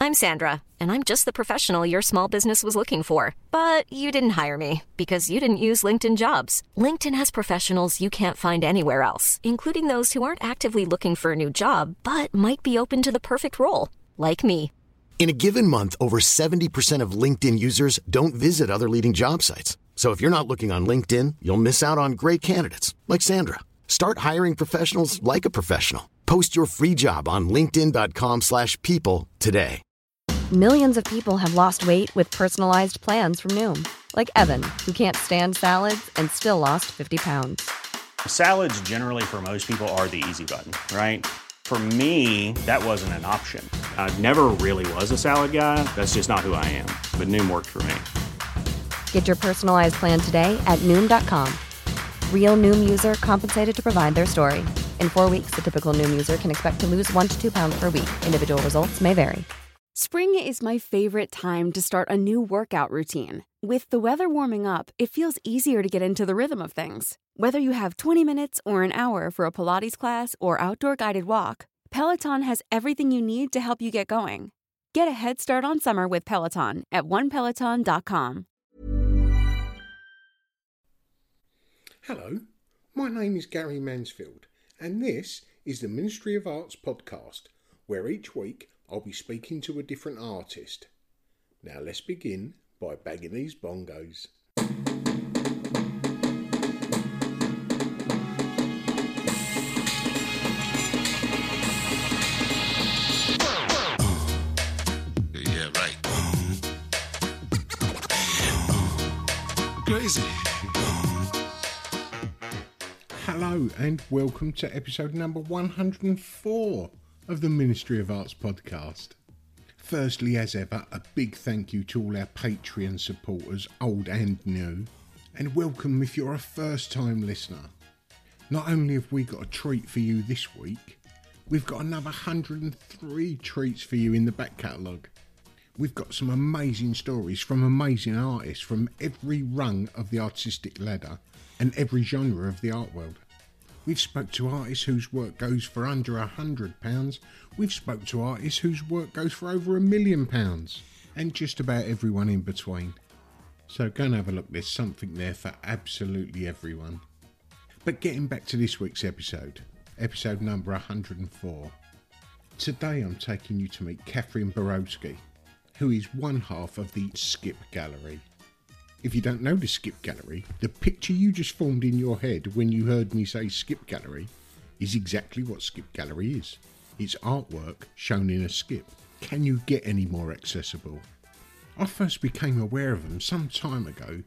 I'm Sandra, and I'm just the professional your small business was looking for. But you didn't hire me because you didn't use LinkedIn Jobs. LinkedIn has professionals you can't find anywhere else, including those who aren't actively looking for a new job, but might be open to the perfect role, like me. In a given month, over 70% of LinkedIn users don't visit other leading job sites. So if you're not looking on LinkedIn, you'll miss out on great candidates like Sandra. Start hiring professionals like a professional. Post your free job on linkedin.com/people today. Millions of people have lost weight with personalized plans from Noom. Like Evan, who can't stand salads and still lost 50 pounds. Salads generally for most people are the easy button, right? For me, that wasn't an option. I never really was a salad guy. That's just not who I am. But Noom worked for me. Get your personalized plan today at Noom.com. Real Noom user compensated to provide their story. In 4 weeks, the typical Noom user can expect to lose 1 to 2 pounds per week. Individual results may vary. Spring is my favorite time to start a new workout routine. With the weather warming up, it feels easier to get into the rhythm of things. Whether you have 20 minutes or an hour for a Pilates class or outdoor guided walk, Peloton has everything you need to help you get going. Get a head start on summer with Peloton at onepeloton.com. Hello, my name is Gary Mansfield, and this is the Ministry of Arts podcast, where each week I'll be speaking to a different artist. Now let's begin by bagging these bongos. Yeah, right. Crazy. Hello and welcome to episode number 104 of the Ministry of Arts podcast. Firstly, as ever, a big thank you to all our Patreon supporters, old and new, and welcome if you're a first time listener. Not only have we got a treat for you this week, we've got another 103 treats for you in the back catalogue. We've got some amazing stories from amazing artists from every rung of the artistic ladder and every genre of the art world. We've spoke to artists whose work goes for under £100. We've spoke to artists whose work goes for over £1 million, and just about everyone in between. So go and have a look, there's something there for absolutely everyone. But getting back to this week's episode number 104. Today I'm taking you to meet Catherine Borowski, who is one half of the Skip Gallery. If you don't know the Skip Gallery, the picture you just formed in your head when you heard me say Skip Gallery is exactly what Skip Gallery is. It's artwork shown in a skip. Can you get any more accessible? I first became aware of them some time ago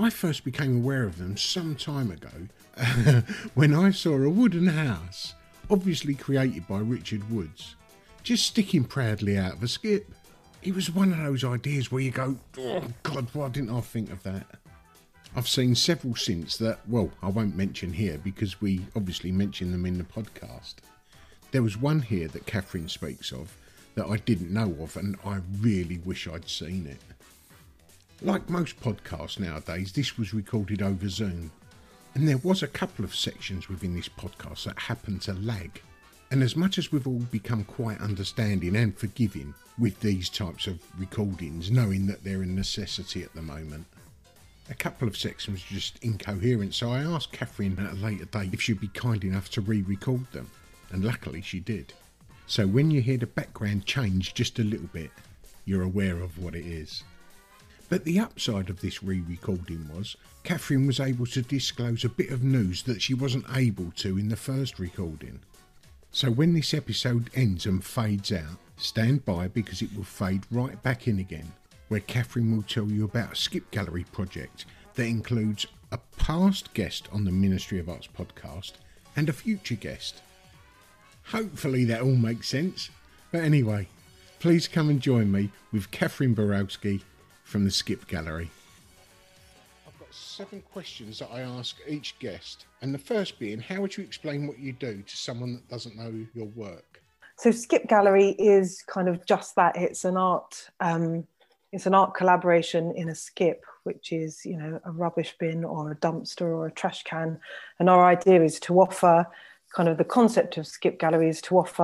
when I saw a wooden house, obviously created by Richard Woods, just sticking proudly out of a skip. It was one of those ideas where you go, oh God, why didn't I think of that? I've seen several since that, well, I won't mention here because we obviously mention them in the podcast. There was one here that Catherine speaks of that I didn't know of, and I really wish I'd seen it. Like most podcasts nowadays, this was recorded over Zoom, and there was a couple of sections within this podcast that happened to lag. And as much as we've all become quite understanding and forgiving with these types of recordings, knowing that they're a necessity at the moment, a couple of sections were just incoherent, so I asked Catherine at a later date if she'd be kind enough to re-record them, and luckily she did. So when you hear the background change just a little bit, you're aware of what it is. But the upside of this re-recording was Catherine was able to disclose a bit of news that she wasn't able to in the first recording. So when this episode ends and fades out, stand by because it will fade right back in again, where Catherine will tell you about a Skip Gallery project that includes a past guest on the Ministry of Arts podcast and a future guest. Hopefully that all makes sense. But anyway, please come and join me with Catherine Borowski from the Skip Gallery. I've got 7 questions that I ask each guest, and the first being, how would you explain what you do to someone that doesn't know your work? So Skip Gallery is kind of just that. It's an art collaboration in a skip, which is, you know, a rubbish bin or a dumpster or a trash can. And our idea is to offer, kind of the concept of Skip Gallery is to offer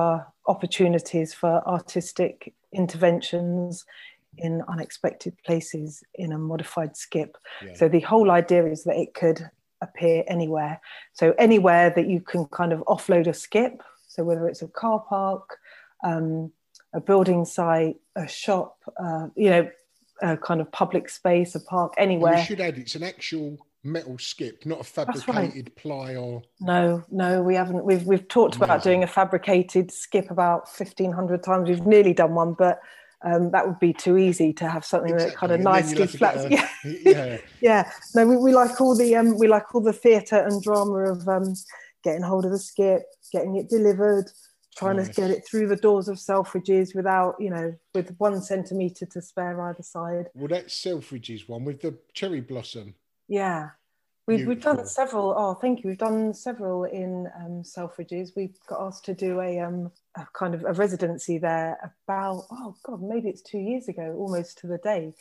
opportunities for artistic interventions in unexpected places in a modified skip. Yeah. So the whole idea is that it could appear anywhere. So anywhere that you can kind of offload a skip, so whether it's a car park, a building site, a shop, a kind of public space, a park, anywhere. And we should add, it's an actual metal skip, not a fabricated ply or... No, we haven't. We've talked about doing a fabricated skip about 1,500 times. We've nearly done one, but that would be too easy to have something that kind of nicely flat. Yeah. No, we like all the theatre and drama of getting hold of the skip, getting it delivered, trying to get it through the doors of Selfridges without, with 1 centimetre to spare either side. Well, that's Selfridges one with the cherry blossom. Yeah. We've done several. Oh, thank you. We've done several in Selfridges. We got asked to do a kind of a residency there about, maybe it's 2 years ago, almost to the day.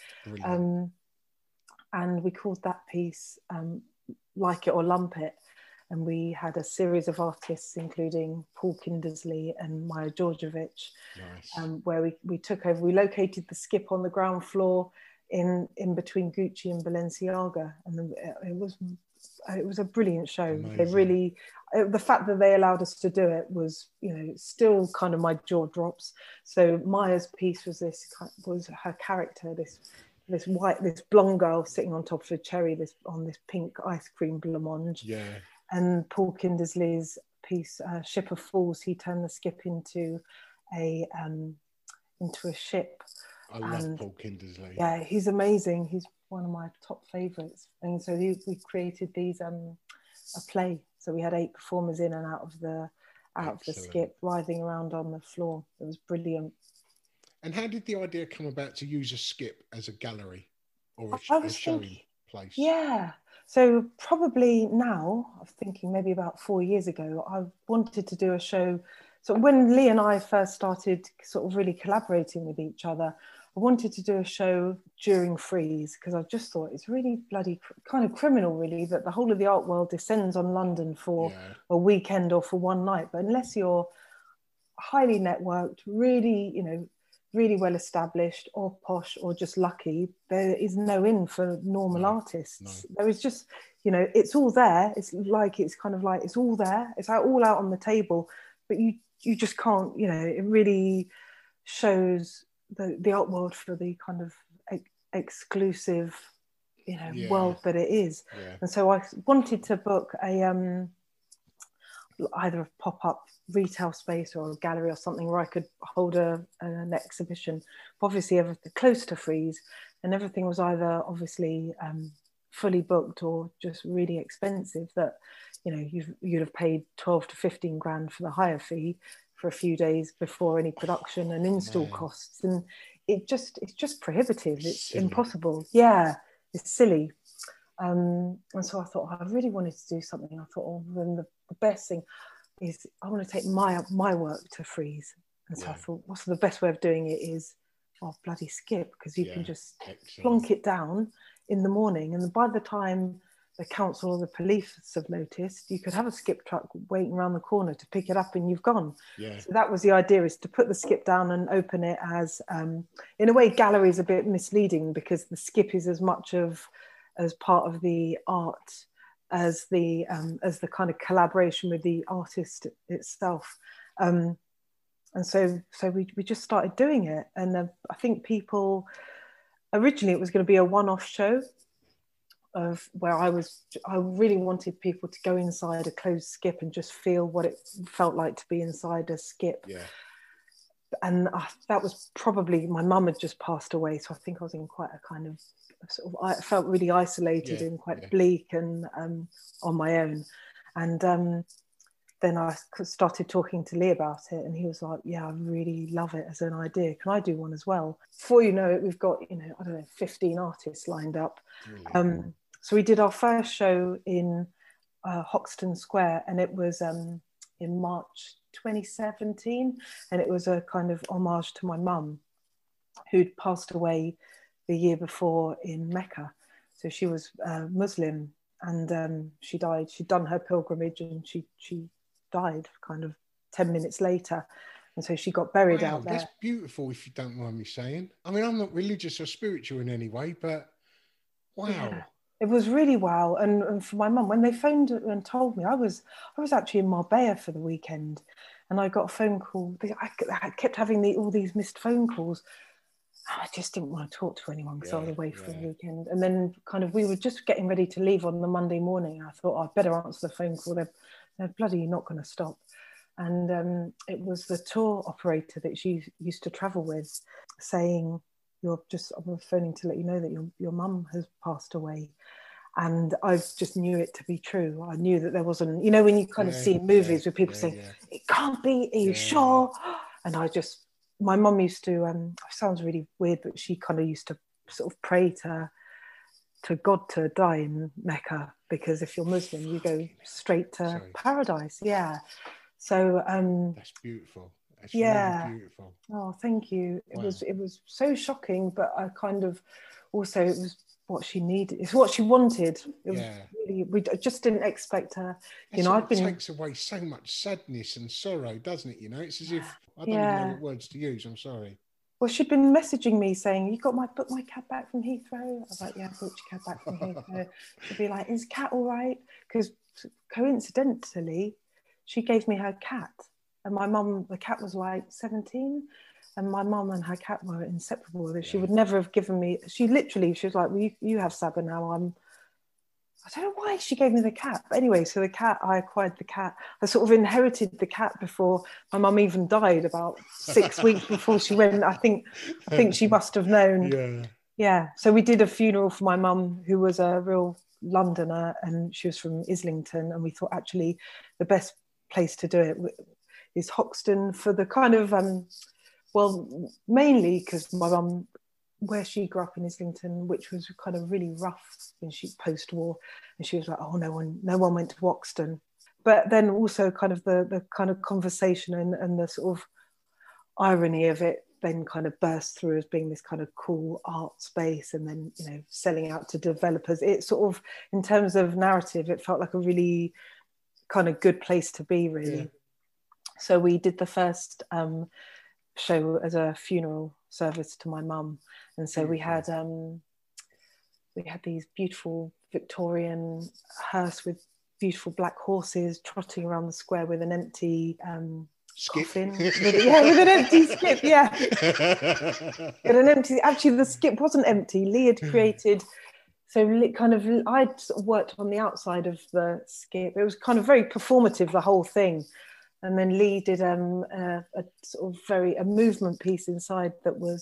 And we called that piece Like It or Lump It. And we had a series of artists, including Paul Kindersley and Maya Georgievich, where we took over. We located the skip on the ground floor in between Gucci and Balenciaga, and it was a brilliant show. Amazing. They really, the fact that they allowed us to do it was, still kind of my jaw drops. So Maya's piece was her character, this blonde girl sitting on top of a cherry, on this pink ice cream blancmange. Yeah. And Paul Kindersley's piece, Ship of Fools, he turned the skip into a ship. I love Paul Kindersley. Yeah, he's amazing. He's one of my top favourites. And so we created these a play. So we had 8 performers in and out of the skip, writhing around on the floor. It was brilliant. And how did the idea come about to use a skip as a gallery or a showing place? Yeah. So probably now, I'm thinking maybe about 4 years ago, I wanted to do a show. So when Lee and I first started sort of really collaborating with each other, I wanted to do a show during Frieze, because I just thought it's really bloody kind of criminal, really, that the whole of the art world descends on London for a weekend or for one night. But unless you're highly networked, really, really well established or posh or just lucky, there is no in for normal artists. No. There is just, it's all there. It's kind of like it's all there. It's all out on the table, but you just can't, it really shows the art world for the kind of exclusive, world that it is. Yeah. And so I wanted to book either a pop-up retail space or a gallery or something where I could hold an exhibition. But obviously everything close to Frieze, and everything was either obviously fully booked or just really expensive, that you'd have paid 12 to 15 grand for the hire fee for a few days before any production and install costs, and it's just prohibitive. It's impossible. Yeah, it's silly. And so I thought, I really wanted to do something. I thought, then the best thing is I want to take my work to Frieze. And so I thought, what's the best way of doing it is bloody skip, because you can just plonk it down in the morning, and by the time the council or the police have noticed, you could have a skip truck waiting around the corner to pick it up and you've gone. Yeah. So that was the idea, is to put the skip down and open it as, in a way, gallery is a bit misleading, because the skip is as much as part of the art as the kind of collaboration with the artist itself. And so we just started doing it. And I think originally it was going to be a one-off show, of where I really wanted people to go inside a closed skip and just feel what it felt like to be inside a skip. Yeah. And that was probably, my mum had just passed away, so I think I was in quite a kind of I felt really isolated and quite bleak and on my own. And then I started talking to Lee about it, and he was like, yeah, I really love it as an idea. Can I do one as well? Before you know it, we've got, 15 artists lined up. So we did our first show in Hoxton Square, and it was in March 2017. And it was a kind of homage to my mum, who'd passed away the year before in Mecca. So she was Muslim, and she died. She'd done her pilgrimage, and she died kind of 10 minutes later. And so she got buried Wow, out there. that's beautiful, if you don't mind me saying. I mean, I'm not religious or spiritual in any way, but wow. Yeah. It was really wow. And for my mum, when they phoned and told me, I was actually in Marbella for the weekend, and I got a phone call. I kept having all these missed phone calls. I just didn't want to talk to anyone because I was away for the weekend. And then kind of we were just getting ready to leave on the Monday morning. I thought, I'd better answer the phone call. They're bloody not going to stop. And it was the tour operator that she used to travel with saying, I'm phoning to let you know that your mum has passed away. And I just knew it to be true. I knew that there wasn't, when you kind of see in movies where people say, it can't be, are you sure? And my mum used to, it sounds really weird, but she kind of used to sort of pray to God to die in Mecca, because if you're Muslim, you go straight to paradise. Yeah. So that's beautiful. That's really beautiful. Oh, thank you. It was so shocking, but I kind of also, it was what she needed. It's what she wanted. It was really, we just didn't expect her. It takes away so much sadness and sorrow, doesn't it? It's as if, I don't even know what words to use. I'm sorry. Well, she'd been messaging me saying, "You booked my cab back from Heathrow?" I was like, "Yeah, I booked your cab back from Heathrow." She'd be like, "Is Cat all right?" Because coincidentally, she gave me her cat. And my mum, the cat was like 17, and my mum and her cat were inseparable. She would never have given me, she was like, well, you have Saba now. I don't know why she gave me the cat. But anyway, so I acquired the cat. I sort of inherited the cat before my mum even died, about 6 weeks before she went. I think she must have known. Yeah. So we did a funeral for my mum, who was a real Londoner, and she was from Islington. And we thought actually the best place to do it is Hoxton, for the kind of, mainly because my mum, where she grew up in Islington, which was kind of really rough when post-war, and she was like, oh, no one went to Hoxton. But then also kind of the kind of conversation and the sort of irony of it then kind of burst through as being this kind of cool art space, and then, selling out to developers. It sort of, in terms of narrative, it felt like a really kind of good place to be, really. Yeah. So we did the first show as a funeral service to my mum, and so we had these beautiful Victorian hearse with beautiful black horses trotting around the square with an empty coffin. with an empty skip. Yeah, Actually, the skip wasn't empty. Lee had created. So I'd sort of worked on the outside of the skip. It was kind of very performative, the whole thing. And then Lee did a sort of a movement piece inside that was,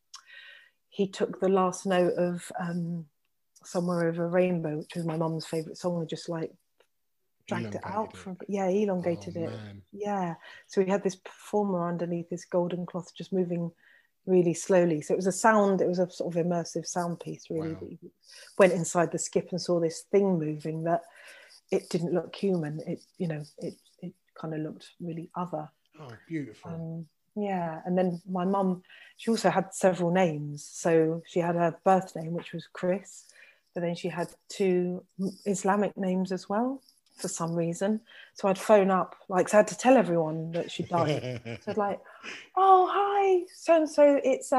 he took the last note of Somewhere Over a Rainbow, which was my mum's favourite song, and just like dragged it out elongated it. Man. Yeah. So we had this performer underneath this golden cloth just moving really slowly. So it was a sort of immersive sound piece, really. Wow. You went inside the skip and saw this thing moving that it didn't look human. It kind of looked really other. Oh, beautiful. And then my mum, she also had several names. So she had her birth name, which was Chris, but then she had 2 Islamic names as well for some reason. So I'd phone up, so I had to tell everyone that she died. So I'd like, oh, hi, so-and-so, it's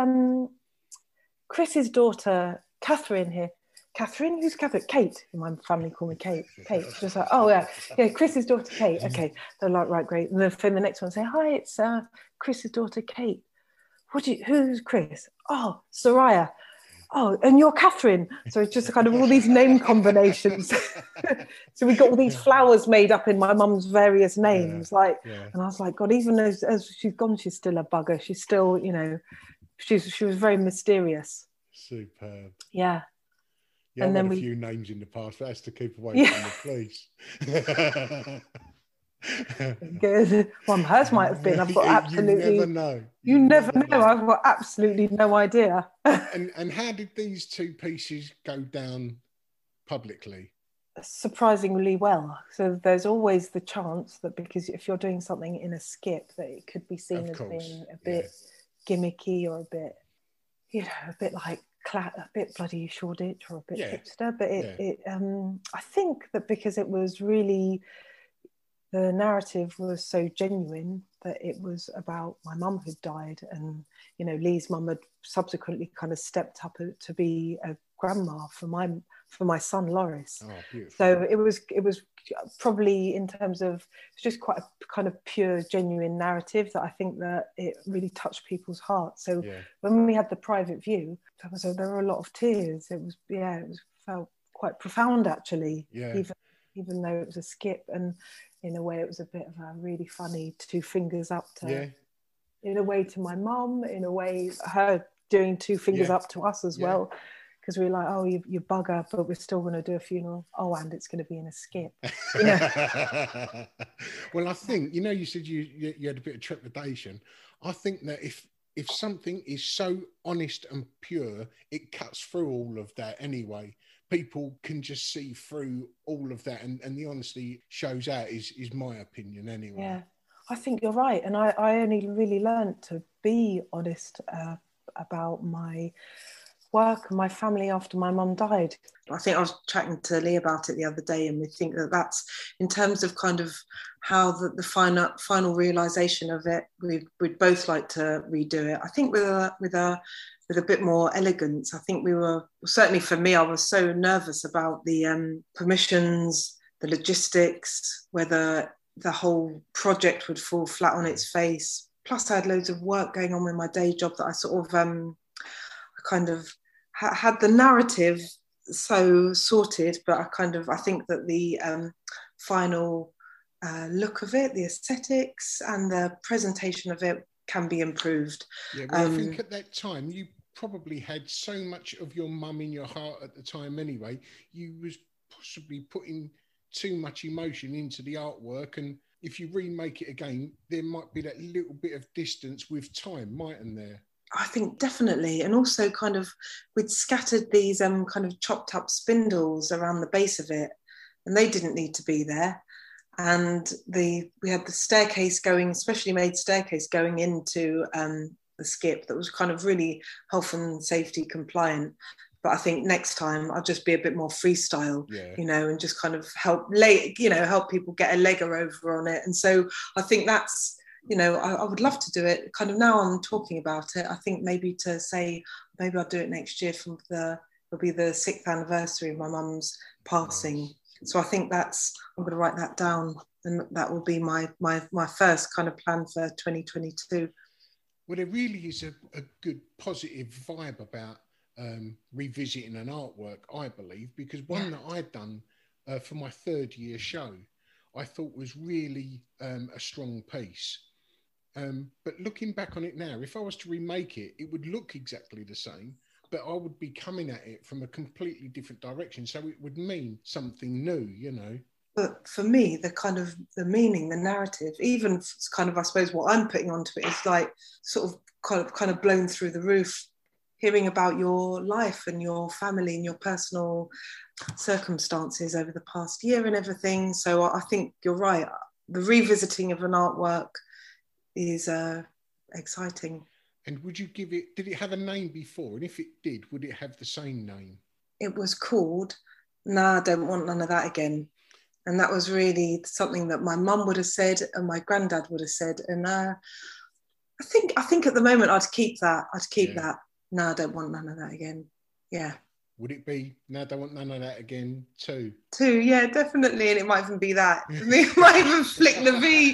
Chris's daughter, Catherine here. Catherine? Who's Catherine? Kate. My family call me Kate. Kate. Just like, oh yeah, Chris's daughter Kate. Okay. They're like, right, great. And then phone the next one and say, hi, it's Chris's daughter Kate. Who's Chris? Oh, Soraya. Oh, and you're Catherine. So it's just kind of all these name combinations. So we got all these flowers made up in my mum's various names. And I was like, God, even as she's gone, she's still a bugger. She's still, she was very mysterious. Superb. Yeah. Yeah, and then a few names in the past, but that's to keep away from the police. Good. Well, hers might have been. I've got absolutely. You never know. You never know. I've got absolutely no idea. And how did these 2 pieces go down publicly? Surprisingly well. So there's always the chance that, because if you're doing something in a skip, that it could be seen as being a bit gimmicky or a bit, a bit like a bit bloody Shoreditch or a bit hipster, but I think that because it was really, the narrative was so genuine that it was about my mum who'd died, and Lee's mum had subsequently kind of stepped up to be a grandma for my son Loris. Oh, beautiful. So it was probably, in terms of, it's just quite a kind of pure, genuine narrative that I think that it really touched people's hearts. So when we had the private view, there were a lot of tears. It felt quite profound, actually. Even though it was a skip, and in a way it was a bit of a really funny two fingers up to, in a way, to my mum, in a way her doing two fingers up to us as well. Because we were like, oh, you bugger, but we're still going to do a funeral. Oh, and it's going to be in a skip. Well, I think, you said you had a bit of trepidation. I think that if something is so honest and pure, it cuts through all of that anyway. People can just see through all of that, and the honesty shows out, is my opinion anyway. Yeah, I think you're right. And I only really learned to be honest about my work and my family after my mum died. I think I was chatting to Lee about it the other day, and we think that that's, in terms of kind of how the final realisation of it, we'd both like to redo it. I think with a bit more elegance. I think certainly for me, I was so nervous about the permissions, the logistics, whether the whole project would fall flat on its face. Plus I had loads of work going on with my day job that I sort of kind of had the narrative so sorted, but I think that the final look of it, the aesthetics and the presentation of it can be improved. Yeah, well, I think at that time you probably had so much of your mum in your heart at the time anyway. You was possibly putting too much emotion into the artwork, and if you remake it again, there might be that little bit of distance with time, mightn't there? I think definitely. And also kind of, we'd scattered these kind of chopped up spindles around the base of it, and they didn't need to be there. And we had the staircase going, specially made staircase going into the skip that was kind of really health and safety compliant. But I think next time I'll just be a bit more freestyle, and just kind of help people get a legger over on it. And so I think that's, I would love to do it. Kind of now I'm talking about it, I think maybe to say, maybe I'll do it next year it'll be the 6th anniversary of my mum's passing. Nice. So I think I'm going to write that down, and that will be my first kind of plan for 2022. Well, there really is a good positive vibe about revisiting an artwork, I believe, because one that I'd done for my 3rd year show, I thought was really a strong piece. But looking back on it now, if I was to remake it, it would look exactly the same, but I would be coming at it from a completely different direction. So it would mean something new, But for me, the meaning, the narrative, even kind of, I suppose, what I'm putting onto it is like sort of kind of blown through the roof, hearing about your life and your family and your personal circumstances over the past year and everything. So I think you're right. The revisiting of an artwork is exciting. And did it have a name before? And if it did, would it have the same name? It was called Nah, I Don't Want None of That Again. And that was really something that my mum would have said and my granddad would have said. And I think at the moment I'd keep that. That. No, I don't want none of that again. Yeah. Would it be, no, I don't want none of that again, too? Yeah, definitely. And it might even be that. It might even flick the V.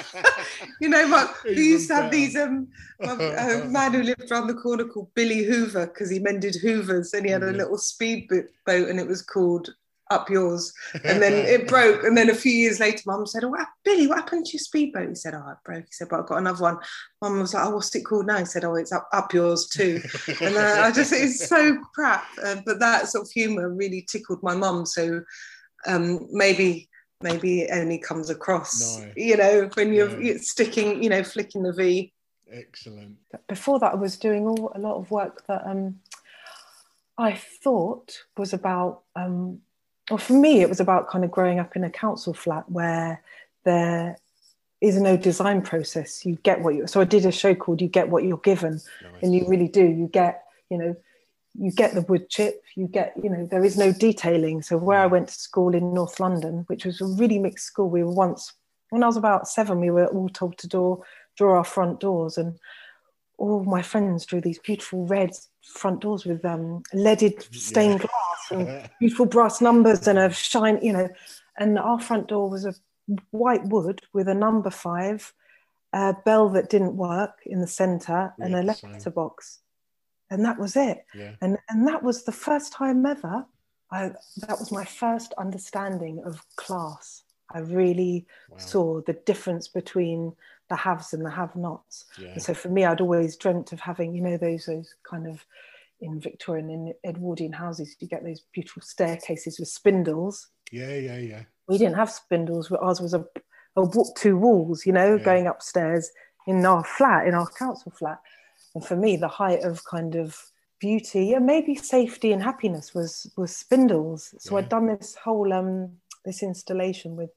We used to have these, a man who lived around the corner called Billy Hoover, because he mended Hoovers, and he had a little speed boat, and it was called Up Yours. And then it broke. And then a few years later, Mum said, "Oh, Billy, what happened to your speedboat?" He said, "Oh, it broke." He said, "But I've got another one." Mum was like, "Oh, what's it called now?" He said, "Oh, it's up Yours too." And it's so crap. But that sort of humour really tickled my mum. So maybe it only comes across, when you're sticking, flicking the V. Excellent. Before that, I was doing a lot of work that I thought was about... Well, for me, it was about kind of growing up in a council flat where there is no design process. You get so I did a show called You Get What You're Given. Nice. And you really do. You get the wood chip, there is no detailing. So where I went to school in North London, which was a really mixed school, we were once, when I was about 7, we were all told to draw our front doors, and all my friends drew these beautiful red front doors with leaded stained glass and beautiful brass numbers and a shine, and our front door was a white wood with a number 5, a bell that didn't work in the center, and a letterbox. And that was it. Yeah. And that was the first time ever, that was my first understanding of class. I really saw the difference between the haves and the have-nots. Yeah. And so for me, I'd always dreamt of having, those kind of, in Victorian and Edwardian houses, you get those beautiful staircases with spindles. Yeah. We didn't have spindles. Ours was a 2 walls, going upstairs in our flat, in our council flat. And for me, the height of kind of beauty and maybe safety and happiness was spindles. So I'd done this whole this installation with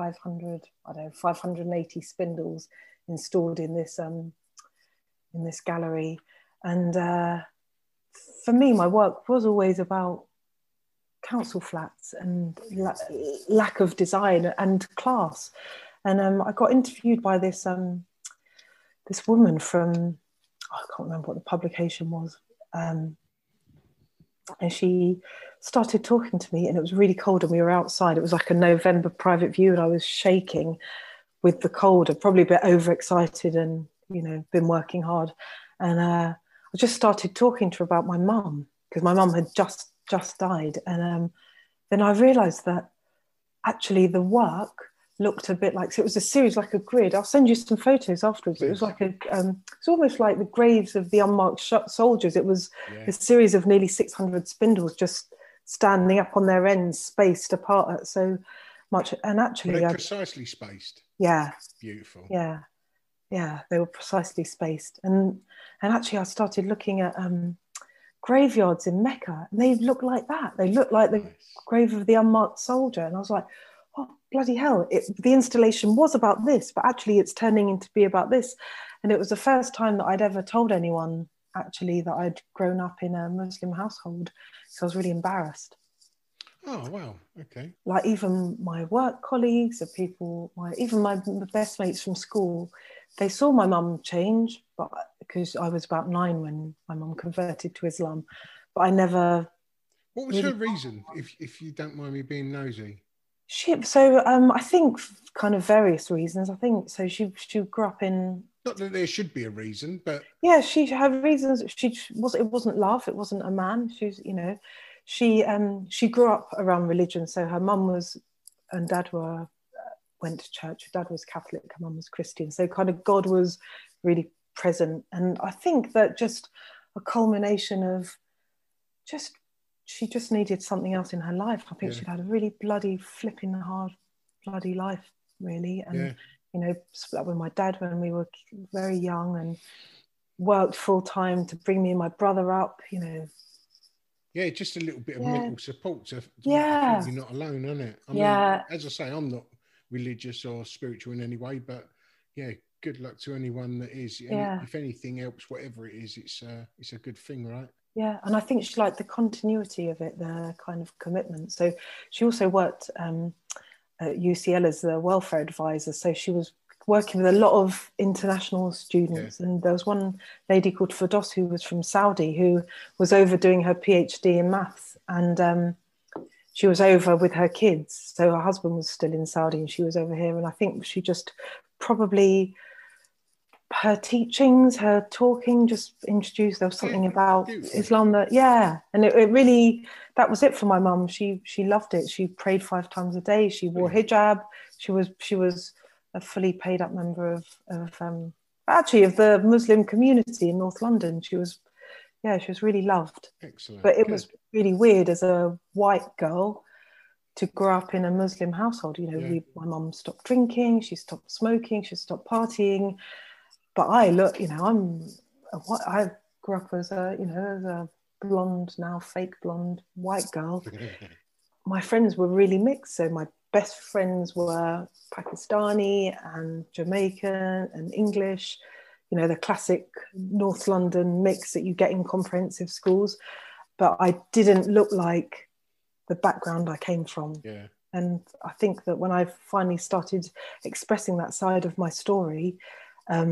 580 spindles installed in this gallery. And for me, my work was always about council flats and lack of design and class. And I got interviewed by this woman from, I can't remember what the publication was, and she started talking to me, and it was really cold and we were outside. It was like a November private view, and I was shaking with the cold. I'd probably a bit overexcited and been working hard, and I just started talking to her about my mum, because my mum had just died. And then I realized that actually the work looked a bit like, so it was a series, like a grid. I'll send you some photos afterwards. It was like it's almost like the graves of the unmarked soldiers. It was a series of nearly 600 spindles just standing up on their ends, spaced apart so much. And actually, were they precisely spaced? Yeah. Beautiful. Yeah, they were precisely spaced. And actually, I started looking at graveyards in Mecca, and they look like that. They look like the grave of the unmarked soldier. And I was like, oh, bloody hell, the installation was about this, but actually it's turning into be about this. And it was the first time that I'd ever told anyone actually that I'd grown up in a Muslim household, so I was really embarrassed. Oh, wow, okay. Like even my work colleagues, even my best mates from school, they saw my mum change, but because I was about 9 when my mum converted to Islam, but I never... What was her reason, if you don't mind me being nosy? I think kind of various reasons. I think so. She grew up in. Not that there should be a reason, but yeah, she had reasons. It wasn't love. It wasn't a man. She grew up around religion. So her mum and dad went to church. Her dad was Catholic. Her mum was Christian. So kind of God was really present. And I think that just a culmination of she just needed something else in her life. I think she'd had a really bloody flipping hard bloody life, really. And, split up with my dad when we were very young and worked full time to bring me and my brother up, Yeah, just a little bit of mental support to you're not alone, isn't it? I mean, as I say, I'm not religious or spiritual in any way, but good luck to anyone that is. And if anything helps, whatever it is, it's a good thing, right? Yeah, and I think she liked the continuity of it, the kind of commitment. So she also worked at UCL as the welfare advisor. So she was working with a lot of international students. And there was one lady called Firdos who was from Saudi who was over doing her PhD in maths. And she was over with her kids. So her husband was still in Saudi and she was over here. And I think she just probably... her teachings, her talking just introduced, there was something about Islam that, and it really, that was it for my mum. She loved it. She prayed 5 times a day. She wore hijab. She was a fully paid up member of the Muslim community in North London. She was really loved. Excellent. But it was really weird as a white girl to grow up in a Muslim household. My mum stopped drinking, she stopped smoking, she stopped partying. But I grew up as a blonde, now fake blonde white girl. My friends were really mixed. So my best friends were Pakistani and Jamaican and English, the classic North London mix that you get in comprehensive schools. But I didn't look like the background I came from. Yeah. And I think that when I finally started expressing that side of my story, at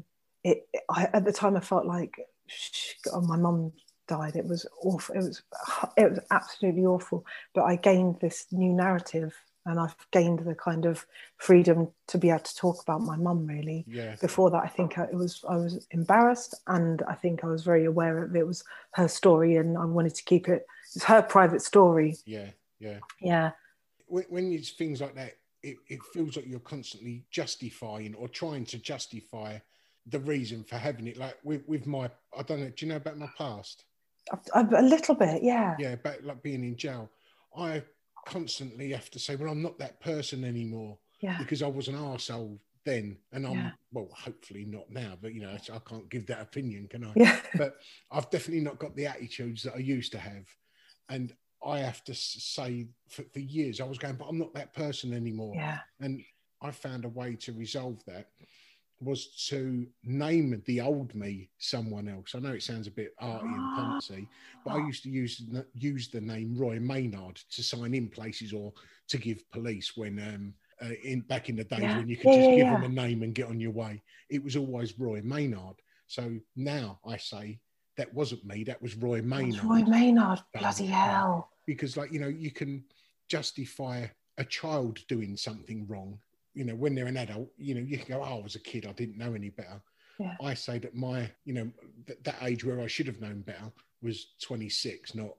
the time I felt like, oh, my mum died. It was awful. It was absolutely awful. But I gained this new narrative, and I've gained the kind of freedom to be able to talk about my mum, really. Yeah. Before that, I think I was embarrassed, and I think I was very aware of it was her story, and I wanted to keep it. It's her private story. Yeah, yeah. Yeah. When it's things like that, it feels like you're constantly justifying or trying to justify the reason for having it. Like with my, I don't know, do you know about my past? A little bit, yeah. Yeah, about like being in jail. I constantly have to say, well, I'm not that person anymore. Yeah. Because I was an arsehole then, and I'm, Yeah. well, hopefully not now, but, you know, I can't give that opinion, can I? Yeah. But I've definitely not got the attitudes that I used to have. And I have to say for years, I was going, but I'm not that person anymore. Yeah. And I found a way to resolve that was to name the old me someone else. I know it sounds a bit arty and poncy, but I used to use the name Roy Maynard to sign in places or to give police when back in the days when you could just give them a name and get on your way. It was always Roy Maynard. So now I say that wasn't me, that was Roy Maynard. Roy Maynard, bloody hell. Because, like, you know, you can justify a child doing something wrong. You know, when they're an adult, you know, you can go, oh, I was a kid, I didn't know any better. Yeah. I say that my, you know, that age where I should have known better was 26, not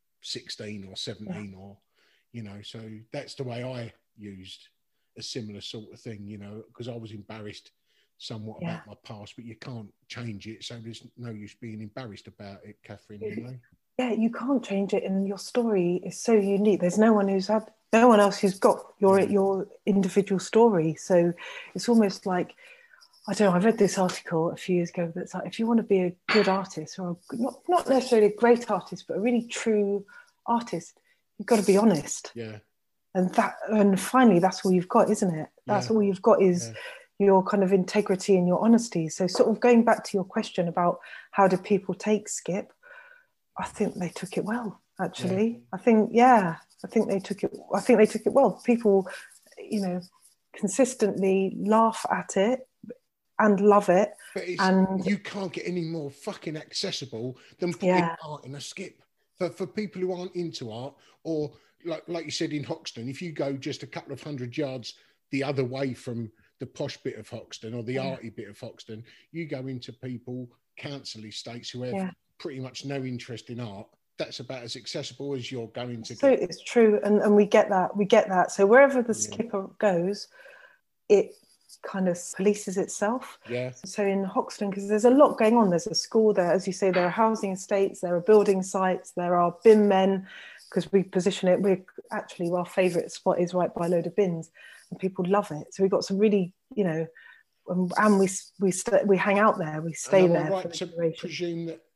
16 or 17 or, you know, so that's the way I used a similar sort of thing, you know, because I was embarrassed somewhat about my past, but you can't change it. So there's no use being embarrassed about it, Catherine, you know? Yeah, you can't change it, and your story is so unique. There's no one else who's got your individual story. So it's almost like, I don't know, I read this article a few years ago that's like, if you want to be a good artist, or not necessarily a great artist, but a really true artist, you've got to be honest. Yeah. And finally, that's all you've got, isn't it? That's all you've got is your kind of integrity and your honesty. So sort of going back to your question about how did people take Skip, I think they took it well, actually. I think they took it well. People, you know, consistently laugh at it and love it. But you can't get any more fucking accessible than putting art in a skip. For people who aren't into art, or like you said in Hoxton, if you go just a couple of 100 yards the other way from the posh bit of Hoxton or the arty bit of Hoxton, you go into people, council estates who have pretty much no interest in art. That's about as accessible as you're going to so get. It's true, and we get that. So wherever the skipper goes, it kind of polices itself. Yeah. So in Hoxton, because there's a lot going on, there's a school there, as you say, there are housing estates, there are building sites, there are bin men, because we position it, our favourite spot is right by a load of bins, and people love it. So we've got some really, you know, and we hang out there, we stay there. Right to presume that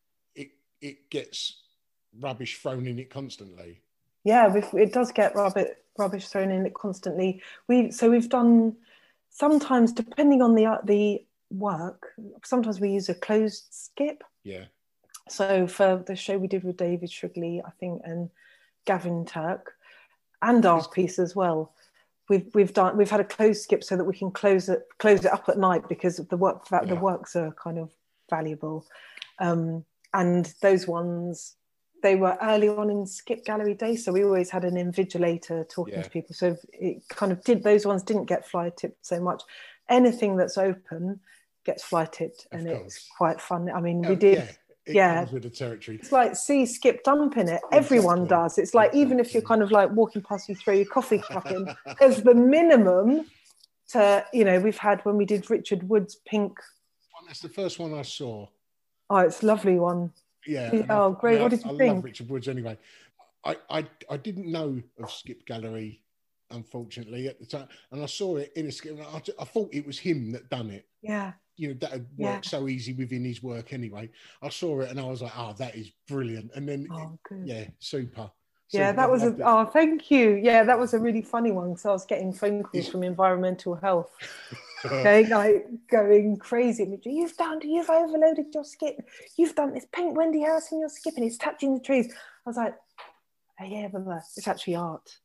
it gets rubbish thrown in it constantly. Yeah, it does get rubbish thrown in it constantly. We've done, sometimes depending on the work, sometimes we use a closed skip. Yeah. So for the show we did with David Shrigley, I think, and Gavin Turk, and our piece as well, we've had a closed skip so that we can close it up at night, because the works are kind of valuable, and those ones, they were early on in Skip Gallery days, so we always had an invigilator talking to people. So it kind of those ones didn't get fly tipped so much. Anything that's open gets fly tipped, and it's quite fun. I mean, we did. It comes with the territory. It's like Skip dumping it. Everyone does. It's like, even if you're kind of like walking past, you throw your coffee cup in as the minimum to, you know, we've had when we did Richard Wood's pink. That's the first one I saw. Oh, it's a lovely one. Yeah. Oh, great. What did you think? I love Richard Woods anyway. I didn't know of Skip Gallery, unfortunately, at the time. And I saw it in a skip. I thought it was him that done it. Yeah. You know, that had worked so easy within his work anyway. I saw it and I was like, oh, that is brilliant. And then, super. Yeah, that was thank you. Yeah, that was a really funny one. So I was getting phone calls from environmental health. Okay, like going crazy. You've overloaded your skip. You've done this paint Wendy Harrison, you're skipping. It's touching the trees. I was like, oh, yeah, but it's actually art.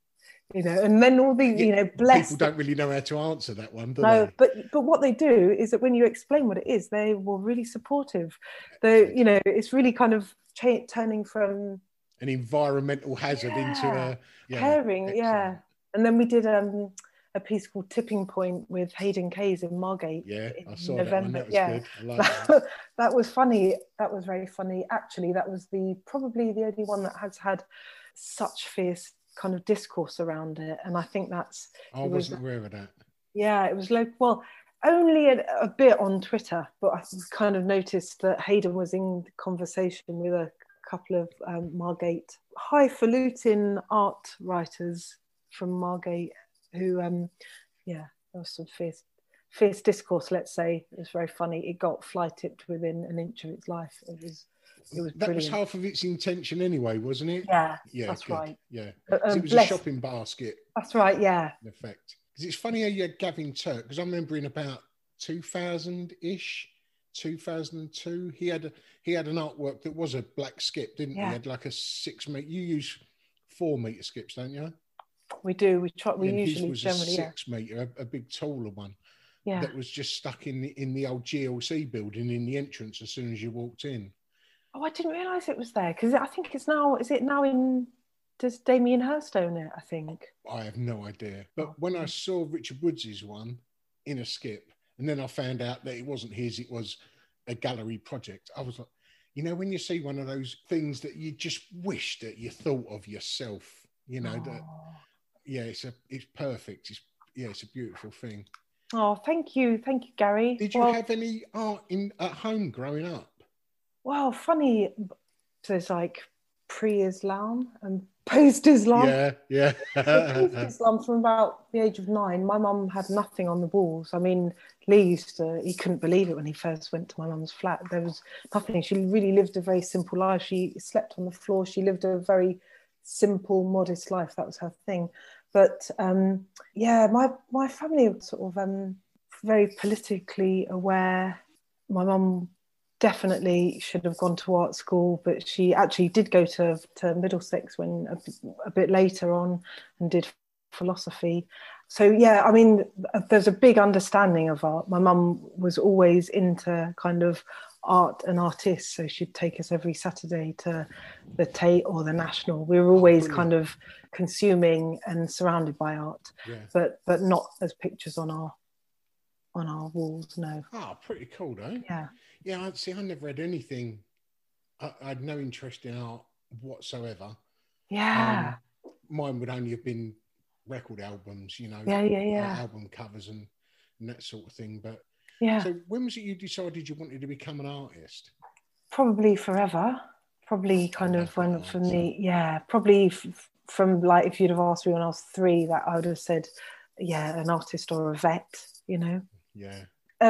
you know, and then all the, you know, blessed. People don't really know how to answer that one, do No, they? but what they do is that when you explain what it is, they were really supportive. They, you know, it's really kind of turning from an environmental hazard into a caring, excellent. And then we did a piece called Tipping Point with Hayden Case in Margate. Yeah, in I saw November. that one. That was good. I like that. That was funny. That was very funny. Actually, that was probably the only one that has had such fierce kind of discourse around it. And I think that's... I wasn't aware of that. Yeah, it was well, only a bit on Twitter, but I kind of noticed that Hayden was in conversation with a couple of Margate highfalutin art writers from Margate who, there was some fierce discourse, let's say. It was very funny. It got fly tipped within an inch of its life. It was that brilliant. was half of its intention anyway, wasn't it? Yeah, that's good. Right. Yeah, it was a shopping basket. That's right, yeah. In effect. Because it's funny how you had Gavin Turk, because I remember in about 2000-ish, 2002, he had an artwork that was a black skip, didn't he? He had like a 6 metre. You use 4 metre skips, don't you? We do. We try. We usually his was generally a 6 metre, a big taller one. Yeah. That was just stuck in the old GLC building in the entrance as soon as you walked in. Oh, I didn't realise it was there, because I think it's now. Is it now in? Does Damien Hirst own it? I think. I have no idea. But when I saw Richard Woods' one in a skip, and then I found out that it wasn't his, it was a gallery project, I was like, you know, when you see one of those things that you just wish that you thought of yourself, you know, that, it's perfect. It's a beautiful thing. Oh, thank you, Gary. Did you have any art at home growing up? Well, funny, there's like pre-Islam and post-Islam. Yeah. Post-Islam from about the age of 9. My mum had nothing on the walls. I mean, Lee he couldn't believe it when he first went to my mum's flat. There was nothing. She really lived a very simple life. She slept on the floor. She lived a very simple, modest life. That was her thing. But my family was sort of very politically aware. My mum definitely should have gone to art school, but she actually did go to Middlesex when a bit later on and did philosophy. So I mean, there's a big understanding of art. My mum was always into kind of art and artists, so she'd take us every Saturday to the Tate or the National. We were always kind of consuming and surrounded by art, but not as pictures on our walls. No. Oh, pretty cool though. Yeah, I never had anything. I had no interest in art whatsoever. Yeah. Mine would only have been record albums, you know. Album covers and that sort of thing. But so when was it you decided you wanted to become an artist? Probably forever. Probably kind of when for me, probably from like, if you'd have asked me when I was 3, that I would have said, an artist or a vet, you know. Yeah.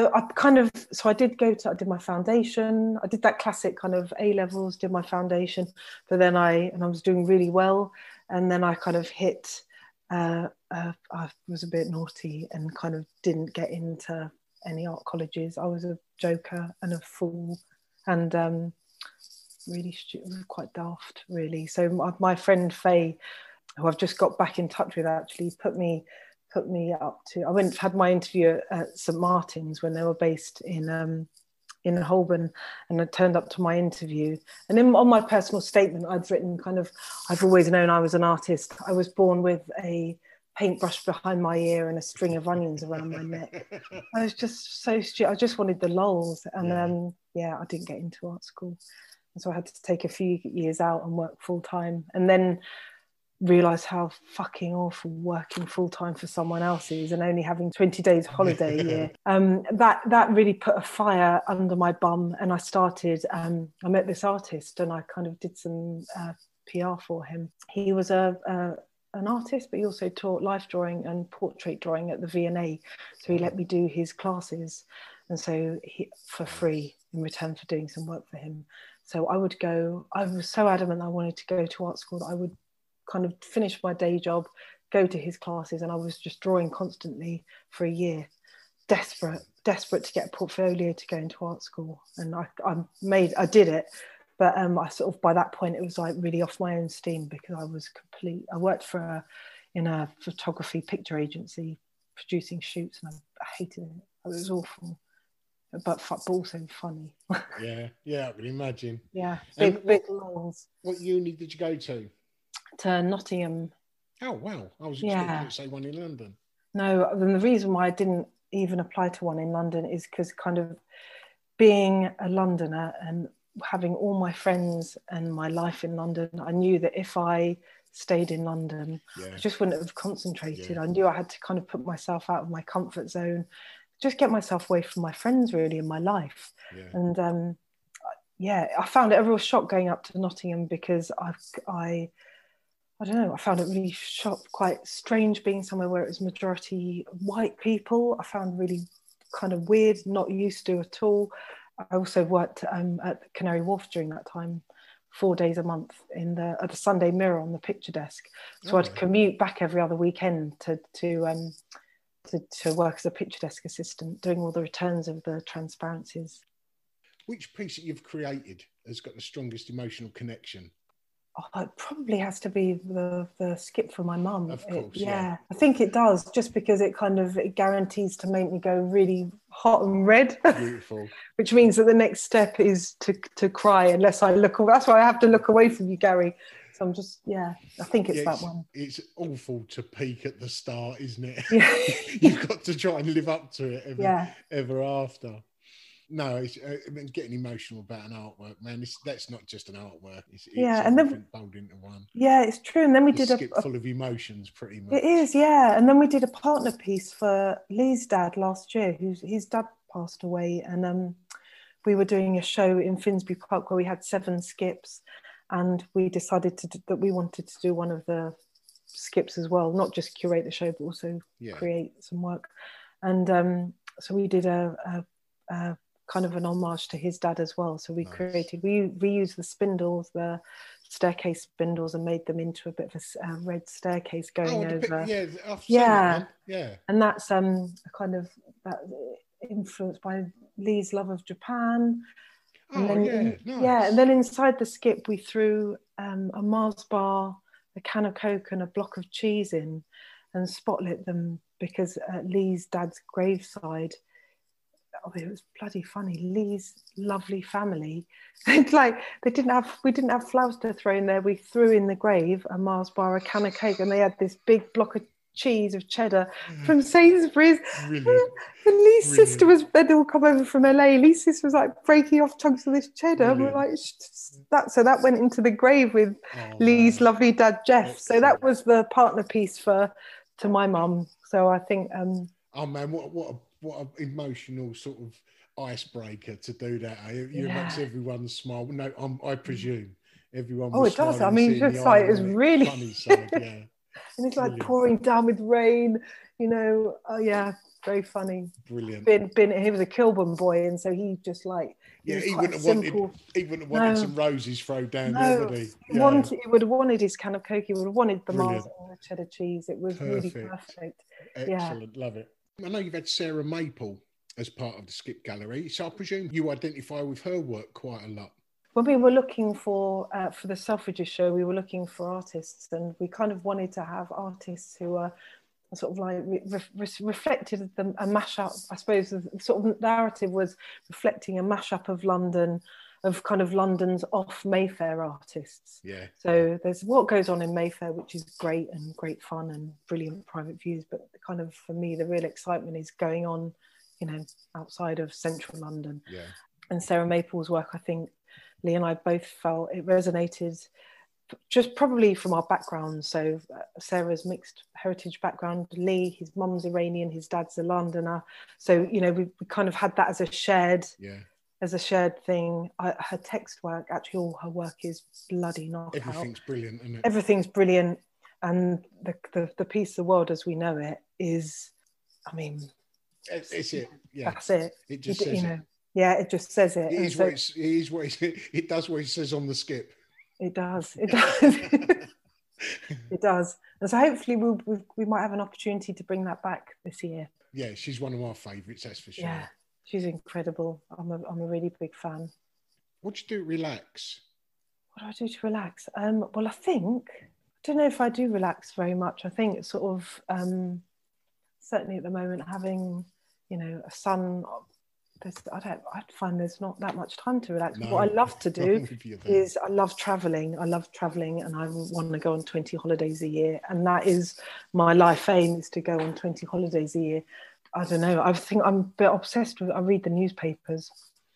I did my foundation. I did that classic kind of A-levels, did my foundation, but then I was doing really well. And then I kind of hit, I was a bit naughty and kind of didn't get into any art colleges. I was a joker and a fool and really stupid, quite daft, really. So my friend Faye, who I've just got back in touch with, actually put me up to. I had my interview at St Martin's when they were based in Holborn, and I turned up to my interview. And then on my personal statement, I'd written I've always known I was an artist. I was born with a paintbrush behind my ear and a string of onions around my neck. I was just so stupid. I just wanted the lols. And I didn't get into art school. And so I had to take a few years out and work full time. And then realise how fucking awful working full time for someone else is and only having 20 days holiday a year. That really put a fire under my bum, and I started. I met this artist, and I kind of did some PR for him. He was an artist, but he also taught life drawing and portrait drawing at the V&A, so he let me do his classes, and so for free in return for doing some work for him. So I would go. I was so adamant I wanted to go to art school that I would kind of finish my day job, go to his classes, and I was just drawing constantly for a year, desperate to get a portfolio to go into art school. And I did it, but I sort of, by that point, it was like really off my own steam, because I worked for in a photography picture agency producing shoots, and I hated it. It was awful, but also funny. Yeah, I can imagine. Yeah, big lawns. What uni did you go to? To Nottingham. Oh wow, I was expecting you to say one in London. No, and the reason why I didn't even apply to one in London is because kind of being a Londoner and having all my friends and my life in London, I knew that if I stayed in London, I just wouldn't have concentrated. I knew I had to kind of put myself out of my comfort zone, just get myself away from my friends really in my life. And I found it a real shock going up to Nottingham because I don't know, I found it really quite strange being somewhere where it was majority white people. I found really kind of weird, not used to at all. I also worked at Canary Wharf during that time, 4 days a month at the Sunday Mirror on the picture desk. So I'd commute back every other weekend to work as a picture desk assistant, doing all the returns of the transparencies. Which piece that you've created has got the strongest emotional connection? Oh, it probably has to be the skip for my mum. Of course, yeah. I think it does, just because it guarantees to make me go really hot and red. Beautiful. Which means that the next step is to cry unless I look away. That's why I have to look away from you, Gary. So I'm just, I think it's that one. It's awful to peak at the start, isn't it? Yeah. You've got to try and live up to it ever after. No, it's getting emotional about an artwork, man. That's not just an artwork. It's and then folded into one. Yeah, it's true. And then we did a skip full of emotions, pretty much. It is, yeah. And then we did a partner piece for Lee's dad last year. His dad passed away, and we were doing a show in Finsbury Park where we had 7 skips, and we decided that we wanted to do one of the skips as well, not just curate the show, but also create some work. And so we did a kind of an homage to his dad as well. So we reused the spindles, the staircase spindles, and made them into a bit of a red staircase going over. And that's kind of that influenced by Lee's love of Japan. And and then inside the skip we threw a Mars bar, a can of Coke, and a block of cheese in, and spotlit them because at Lee's dad's graveside, it was bloody funny. Lee's lovely family, it's like we didn't have flowers to throw in there. We threw in the grave a Mars bar, a can of cake, and they had this big block of cheese of cheddar from Sainsbury's. And Lee's sister they'd all come over from LA. Lee's sister was like breaking off chunks of this cheddar. And we're like, so that went into the grave with Lee's lovely dad Jeff. So that was the partner piece to my mum. So I think oh man, what an emotional sort of icebreaker to do that. You makes everyone smile. No, I presume everyone was it does. I smiling, mean, just like it's really funny side, and it's like pouring down with rain, very funny. Brilliant. He was a Kilburn boy, and so he just like he wouldn't have wanted some roses thrown down there, would he? He would have wanted his can of Coke. He would have wanted the Mars and the cheddar cheese. It was really perfect. Excellent, love it. I know you've had Sarah Maple as part of the Skip Gallery, so I presume you identify with her work quite a lot. When we were looking for the Selfridges show, we were looking for artists, and we kind of wanted to have artists who are sort of like reflected a mashup. I suppose the sort of narrative was reflecting a mashup of London, of kind of London's off Mayfair artists. Yeah. So there's what goes on in Mayfair, which is great and great fun and brilliant private views. But kind of for me, the real excitement is going on, outside of central London. Yeah. And Sarah Maple's work, I think Lee and I both felt it resonated, just probably from our backgrounds. So Sarah's mixed heritage background, Lee, his mum's Iranian, his dad's a Londoner. So, we kind of had that as a shared thing. Her text work, actually all her work is bloody knockout. Everything's brilliant, isn't it? Everything's brilliant. And the piece, The World as We Know It, is, I mean... It's it. Yeah. That's it. It just says it. Yeah, it just says it. It does what it says on the skip. It does. It does. It does. And so hopefully we might have an opportunity to bring that back this year. Yeah, she's one of our favourites, that's for sure. Yeah, she's incredible. I'm a really big fan. What do you do to relax? What do I do to relax? Well, I think, don't know if I do relax very much. I think it's sort of certainly at the moment having, you know, a son. I find there's not that much time to relax. No, what I love to do is I love traveling, and I want to go on 20 holidays a year, and that is my life aim, is to go on 20 holidays a year. I don't know, I think I'm a bit obsessed with, I read the newspapers,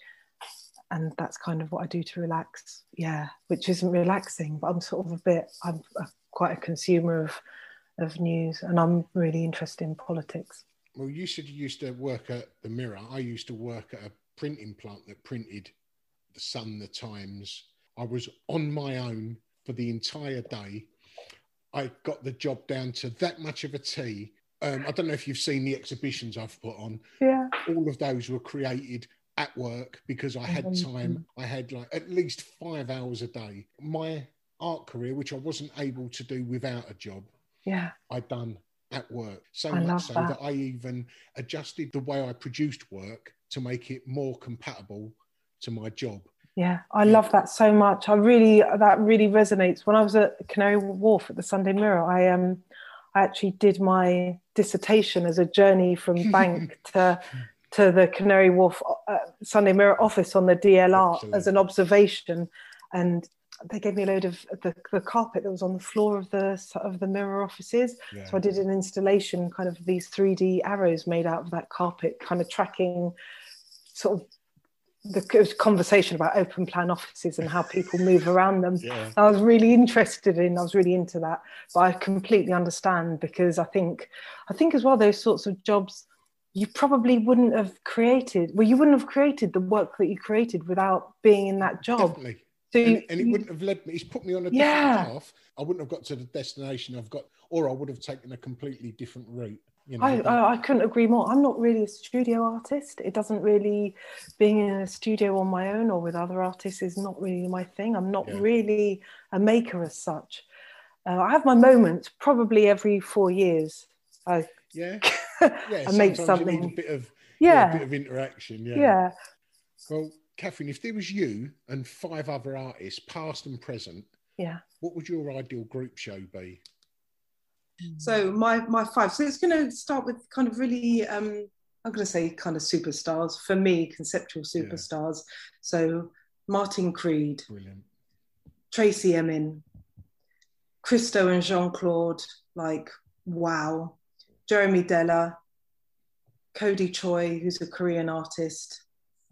and that's kind of what I do to relax. Yeah, which isn't relaxing, but I'm quite a consumer of news, and I'm really interested in politics. Well, you said you used to work at the Mirror. I used to work at a printing plant that printed The Sun, The Times. I was on my own for the entire day. I got the job down to that much of a T. I don't know if you've seen the exhibitions I've put on. Yeah. All of those were created at work because I had time. I had like at least 5 hours a day. My art career, which I wasn't able to do without a job, I'd done at work. So much so that I even adjusted the way I produced work to make it more compatible to my job. Yeah, I love that so much. That really resonates. When I was at Canary Wharf at the Sunday Mirror, I actually did my dissertation as a journey from bank to the Canary Wharf Sunday Mirror office on the DLR. Excellent. As an observation, and they gave me a load of the carpet that was on the floor of the Mirror offices. Yeah. So I did an installation, kind of these 3D arrows made out of that carpet, kind of tracking sort of the conversation about open plan offices and how people move around them. Yeah. I was really into that, but I completely understand, because I think as well, those sorts of jobs you probably wouldn't have created. Well, you wouldn't have created the work that you created without being in that job. Definitely. So and it wouldn't have led me. It's put me on a different path. I wouldn't have got to the destination I've got, or I would have taken a completely different route. You know, I couldn't agree more. I'm not really a studio artist. It doesn't really, being in a studio on my own or with other artists is not really my thing. I'm not really a maker as such. I have my moments probably every 4 years. I make something. You need a bit of interaction. Yeah. Well, Catherine, if there was you and 5 other artists, past and present, what would your ideal group show be? So my 5. So it's going to start with kind of really, I'm going to say kind of superstars. For me, conceptual superstars. Yeah. So Martin Creed, brilliant. Tracey Emin, Christo and Jean-Claude, like, wow. Jeremy Della, Cody Choi, who's a Korean artist,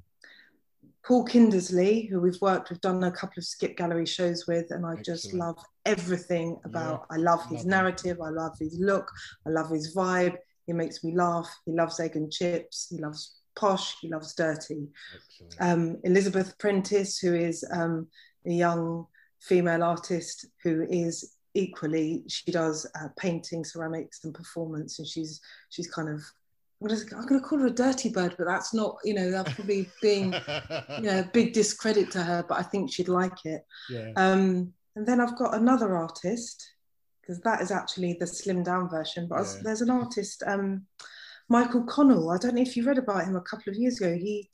Paul Kindersley, who we've done a couple of Skip Gallery shows with, and I just love everything about. I love his narrative, I love his look, I love his vibe. He makes me laugh. He loves egg and chips. He loves posh. He loves dirty. Elizabeth Prentice, who is a young female artist who is equally, she does painting, ceramics, and performance, and she's kind of. I'm going to call her a dirty bird, but that's not, that's probably being, a big discredit to her, but I think she'd like it. Yeah. And then I've got another artist, because that is actually the slimmed down version, but there's an artist, Michael Connell. I don't know if you read about him a couple of years ago.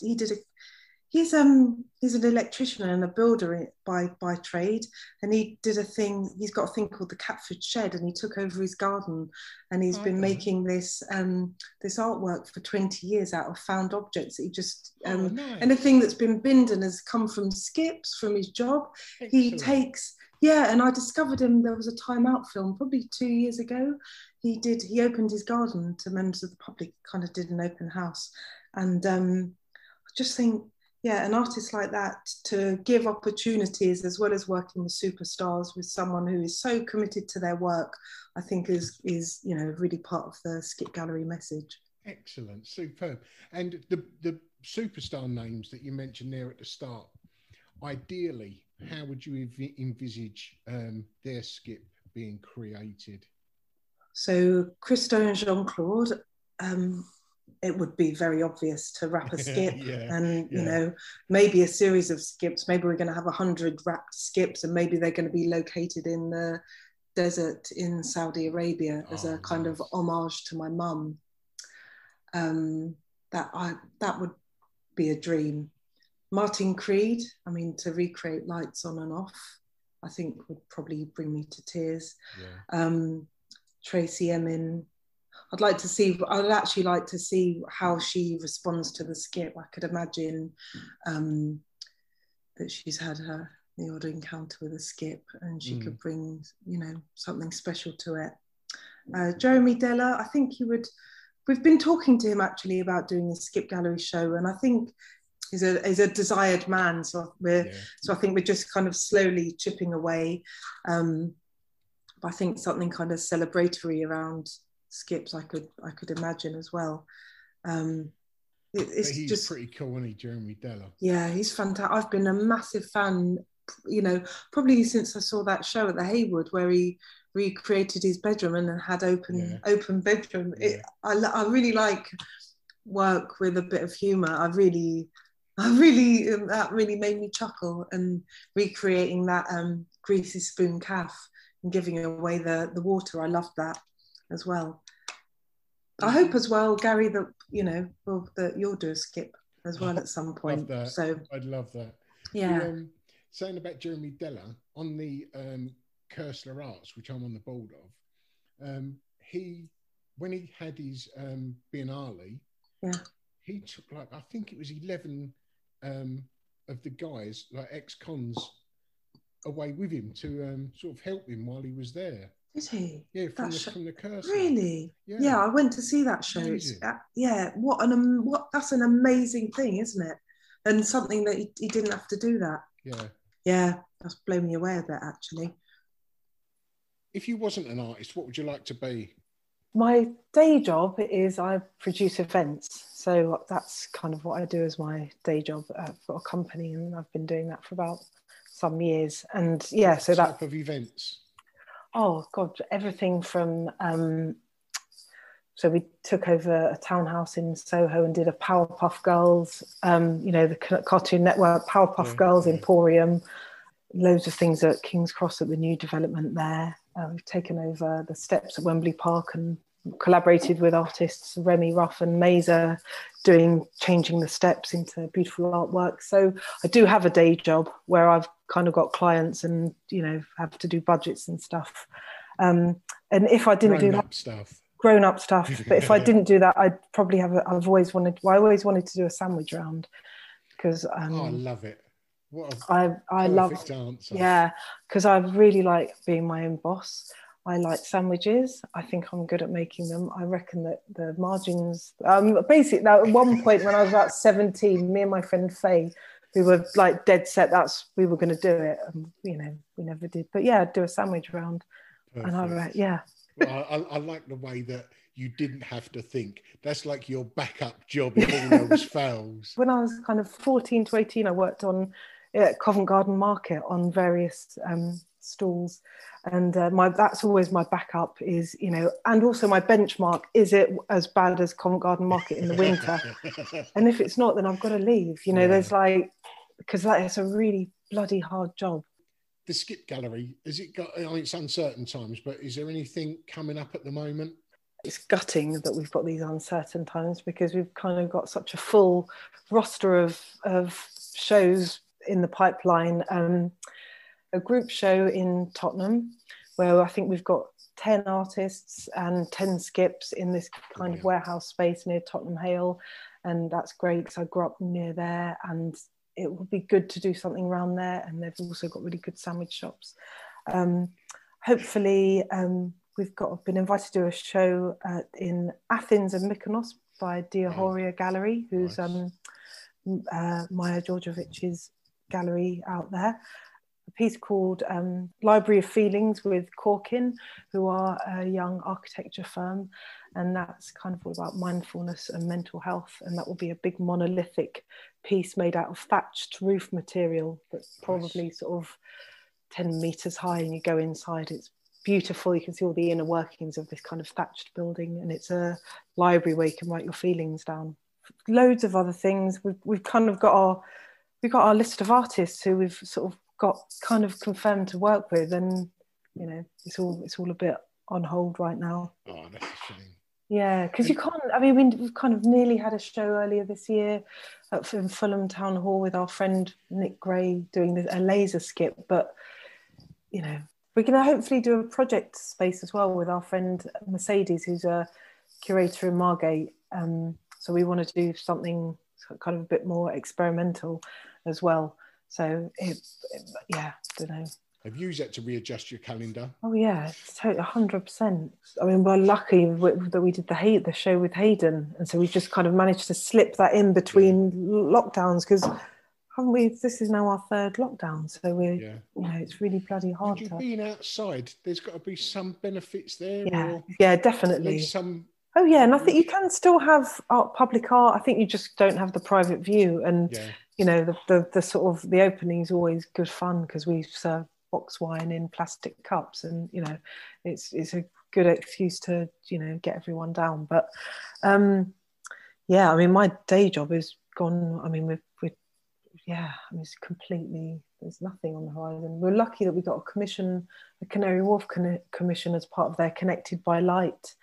He's an electrician and a builder by trade, and he's got a thing called the Catford Shed, and he took over his garden, and he's been making this artwork for 20 years out of found objects. He just nice. Anything that's been binned and has come from skips from his job. Excellent. He takes and I discovered him. There was a Time Out film probably 2 years ago. He opened his garden to members of the public, kind of did an open house, and I just think. Yeah, an artist like that, to give opportunities as well as working with superstars, with someone who is so committed to their work, I think is really part of the Skip Gallery message. Excellent, superb. And the superstar names that you mentioned there at the start, ideally, how would you envisage their skip being created? So Christo and Jean-Claude, it would be very obvious to wrap a skip maybe a series of skips. Maybe we're going to have 100 wrapped skips, and maybe they're going to be located in the desert in Saudi Arabia as a kind of homage to my mum. That would be a dream. Martin Creed, to recreate lights on and off. I think would probably bring me to tears. Yeah. Tracy Emin. I'd actually like to see how she responds to the skip. I could imagine that she's had the odd encounter with a skip, and she could bring, something special to it. Jeremy Deller, I think he would. We've been talking to him actually about doing a skip gallery show, and I think he's a desired man. So I think we're just kind of slowly chipping away. But I think something kind of celebratory around skips I could imagine as well. He's just pretty cool, isn't he, Jeremy Deller? Yeah, he's fantastic. I've been a massive fan, probably since I saw that show at the Haywood where he recreated his bedroom and had open bedroom. Yeah. I really like work with a bit of humour. That really made me chuckle, and recreating that greasy spoon calf and giving away the water. I loved that as well. I hope as well, Gary, that that you'll do a skip as well at some point. Love that. So I'd love that. Yeah. Saying about Jeremy Deller on the Kersler Arts, which I'm on the board of, when he had his Biennale, he took I think it was 11 of the guys, like ex-cons, away with him to sort of help him while he was there. Did he? Yeah, from the Kersler. Really? Yeah, I went to see that show. That's an amazing thing, isn't it? And something that he didn't have to do that. Yeah. Yeah, that's blown me away a bit, actually. If you wasn't an artist, what would you like to be? My day job is I produce events. So that's kind of what I do as my day job for a company. And I've been doing that for about some years. And yeah, so that type of events. Oh God, everything from so we took over a townhouse in Soho and did a Powerpuff Girls, the Cartoon Network Powerpuff Girls Emporium, loads of things at King's Cross at the new development there. We've taken over the steps at Wembley Park and collaborated with artists Remy Ruff and Mazer, changing the steps into beautiful artwork. So I do have a day job where I've kind of got clients and have to do budgets and stuff. And if I didn't do that grown-up stuff, but if I didn't do that, I'd probably I always wanted to do a sandwich round because I love it. What I love answer. Yeah, because I really like being my own boss. I like sandwiches. I think I'm good at making them. I reckon that the margins, basically, at one point when I was about 17, me and my friend Faye, we were like dead set. We were going to do it. And, we never did. But yeah, I'd do a sandwich round. Perfect. And Well, I like the way that you didn't have to think. That's like your backup job if all else fails. When I was kind of 14 to 18, I worked at Covent Garden Market on various stalls, and that's always my backup is, and also my benchmark, is it as bad as Covent Garden Market in the winter? And if it's not, then I've got to leave. There's because that is a really bloody hard job. The Skip Gallery, has it got, it's uncertain times, but is there anything coming up at the moment? It's gutting that we've got these uncertain times because we've kind of got such a full roster of shows in the pipeline. A group show in Tottenham where I think we've got 10 artists and 10 skips in this kind of warehouse space near Tottenham Hale, and that's great because I grew up near there and it would be good to do something around there, and they've also got really good sandwich shops. Hopefully we've been invited to do a show in Athens and Mykonos by Dia Horia Gallery, who's Maya Georgievich's gallery out there. A piece called Library of Feelings with Corkin, who are a young architecture firm, and that's kind of all about mindfulness and mental health, and that will be a big monolithic piece made out of thatched roof material that's probably sort of 10 meters high, and you go inside, it's beautiful. You can see all the inner workings of this kind of thatched building, and it's a library where you can write your feelings down. Loads of other things. We've kind of got our list of artists who we've sort of got kind of confirmed to work with, and it's all a bit on hold right now. Oh, that's a shame. Yeah, because you can't. I mean, we've kind of nearly had a show earlier this year in Fulham Town Hall with our friend Nick Gray doing a laser skip, but we're going to hopefully do a project space as well with our friend Mercedes, who's a curator in Margate. So we want to do something kind of a bit more experimental as well. So I don't know. Have you used that to readjust your calendar? Oh yeah, it's totally 100%. I mean, we're lucky that we did the show with Hayden, and so we just kind of managed to slip that in between lockdowns, because haven't we? This is now our third lockdown, so we're it's really bloody hard. Would you being outside, there's got to be some benefits there. Yeah, definitely. Some. Oh yeah, and I think you can still have public art. I think you just don't have the private view, and the sort of the opening is always good fun because we serve box wine in plastic cups, and it's a good excuse to get everyone down. But I mean, my day job is gone. I mean, it's completely, there's nothing on the horizon. We're lucky that we got a Canary Wharf commission as part of their Connected by Light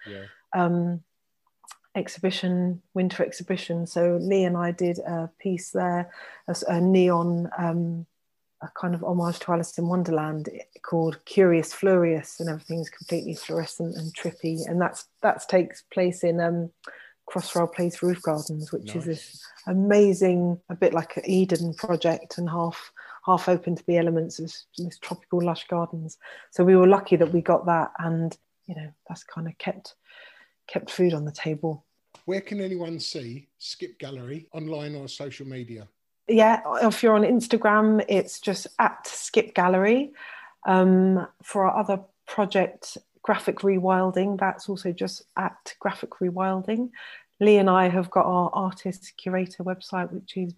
exhibition, winter exhibition. So Lee and I did a piece there, a neon a kind of homage to Alice in Wonderland called Curious Flurious, and everything's completely fluorescent and trippy, and that takes place in Crossrail Place Roof Gardens, which is this amazing, a bit like an Eden project, and half open to the elements of this tropical lush gardens. So we were lucky that we got that, and that's kind of kept food on the table. Where can anyone see Skip Gallery, online or social media? Yeah, if you're on Instagram, it's just at Skip Gallery. For our other project, Graphic Rewilding, that's also just at Graphic Rewilding. Lee and I have got our artist curator website, which is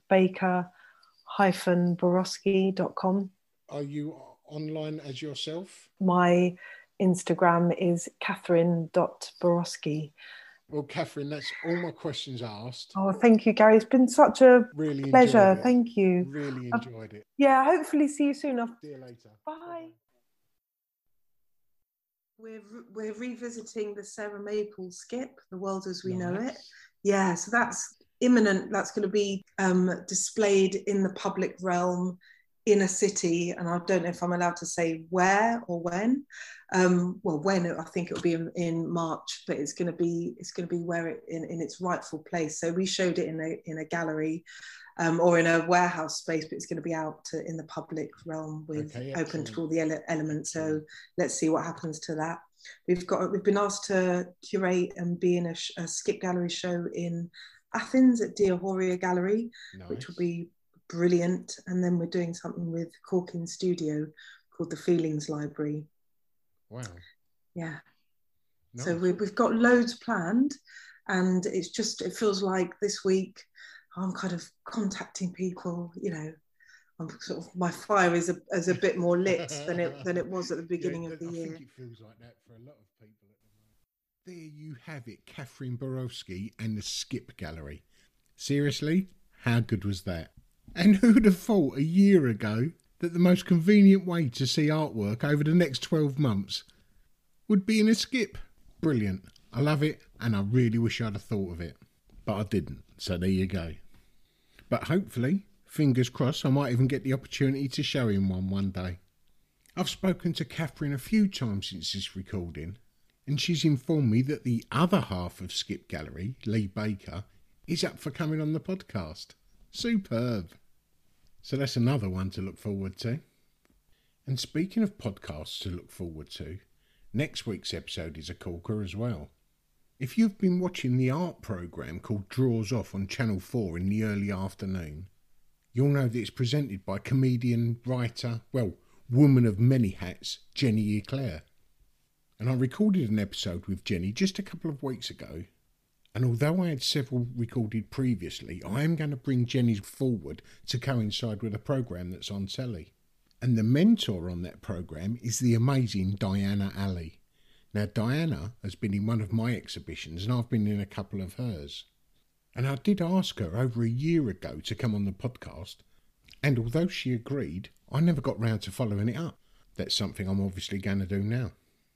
baker-borowski.com. Are you online as yourself? My Instagram is catherine.borowski. Well, Catherine, that's all my questions asked. Oh, thank you, Gary. It's been such a pleasure. Thank you. Really enjoyed it. Yeah, hopefully see you soon. See you later. Bye. We're revisiting the Sarah Maple skip, The World as We Know It. Yeah, so that's imminent. That's going to be displayed in the public realm in a city, and I don't know if I'm allowed to say where or when. When, I think it'll be in March, but it's going to be where it in its rightful place. So we showed it in a gallery or in a warehouse space, but it's going to be out in the public realm with open to all the elements. So let's see what happens to that. We've been asked to curate and be in a skip gallery show in Athens at Dia Horia Gallery, which will be brilliant. And then we're doing something with Corkin Studio called the Feelings Library. Wow. Yeah. Nice. So we've got loads planned, and it feels like this week I'm kind of contacting people, I'm sort of, my fire is a bit more lit than it was at the beginning of the year. I think it feels like that for a lot of people at the moment. There you have it, Catherine Borowski and the Skip Gallery. Seriously, how good was that? And who'd have thought a year ago that the most convenient way to see artwork over the next 12 months would be in a skip? Brilliant. I love it, and I really wish I'd have thought of it. But I didn't, so there you go. But hopefully, fingers crossed, I might even get the opportunity to show him one day. I've spoken to Catherine a few times since this recording, and she's informed me that the other half of Skip Gallery, Lee Baker, is up for coming on the podcast. Superb. So that's another one to look forward to. And speaking of podcasts to look forward to, next week's episode is a corker as well. If you've been watching the art programme called Draws Off on Channel 4 in the early afternoon, you'll know that it's presented by comedian, writer, woman of many hats, Jenny Eclair. And I recorded an episode with Jenny just a couple of weeks ago, and although I had several recorded previously, I am going to bring Jenny's forward to coincide with a programme that's on telly. And the mentor on that programme is the amazing Diana Ali. Now, Diana has been in one of my exhibitions, and I've been in a couple of hers. And I did ask her over a year ago to come on the podcast, and although she agreed, I never got round to following it up. That's something I'm obviously going to do now.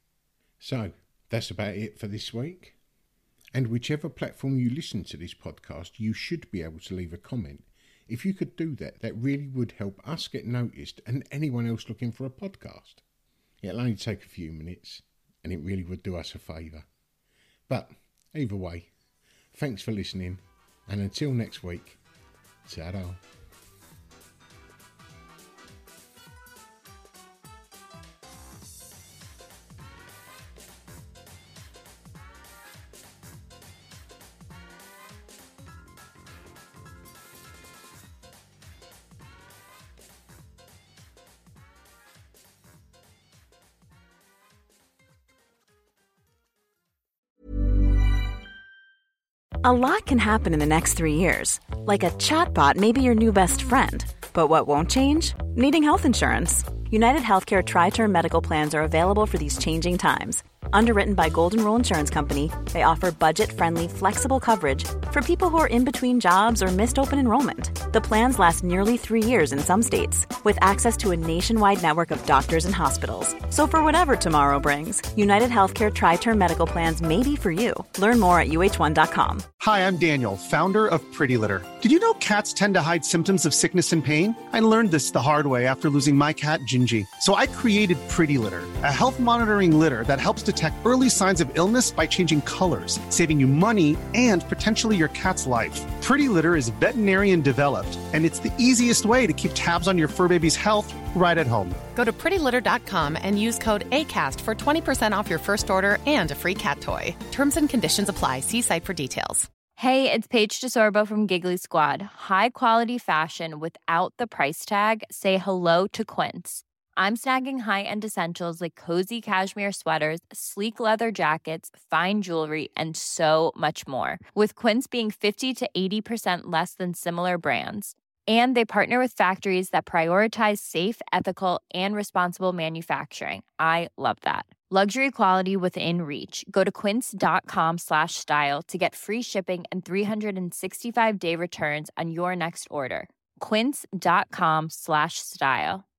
So, that's about it for this week. And whichever platform you listen to this podcast, you should be able to leave a comment. If you could do that, that really would help us get noticed and anyone else looking for a podcast. It'll only take a few minutes, and it really would do us a favour. But either way, thanks for listening, and until next week, ta-da. A lot can happen in the next 3 years. Like a chatbot may be your new best friend. But what won't change? Needing health insurance. United Healthcare Tri-Term Medical Plans are available for these changing times. Underwritten by Golden Rule Insurance Company, they offer budget-friendly, flexible coverage for people who are in between jobs or missed open enrollment. The plans last nearly 3 years in some states, with access to a nationwide network of doctors and hospitals. So for whatever tomorrow brings, United Healthcare Tri-Term Medical Plans may be for you. Learn more at uh1.com. Hi, I'm Daniel, founder of Pretty Litter. Did you know cats tend to hide symptoms of sickness and pain? I learned this the hard way after losing my cat, Gingy. So I created Pretty Litter, a health monitoring litter that helps detect early signs of illness by changing colors, saving you money and potentially your cat's life. Pretty Litter is veterinarian developed, and it's the easiest way to keep tabs on your fur baby's health right at home. Go to prettylitter.com and use code ACAST for 20% off your first order and a free cat toy. Terms and conditions apply. See site for details. Hey, it's Paige DeSorbo from Giggly Squad. High quality fashion without the price tag. Say hello to Quince. I'm snagging high-end essentials like cozy cashmere sweaters, sleek leather jackets, fine jewelry, and so much more. With Quince being 50 to 80% less than similar brands. And they partner with factories that prioritize safe, ethical, and responsible manufacturing. I love that. Luxury quality within reach. Go to quince.com/style to get free shipping and 365-day returns on your next order. Quince.com/style.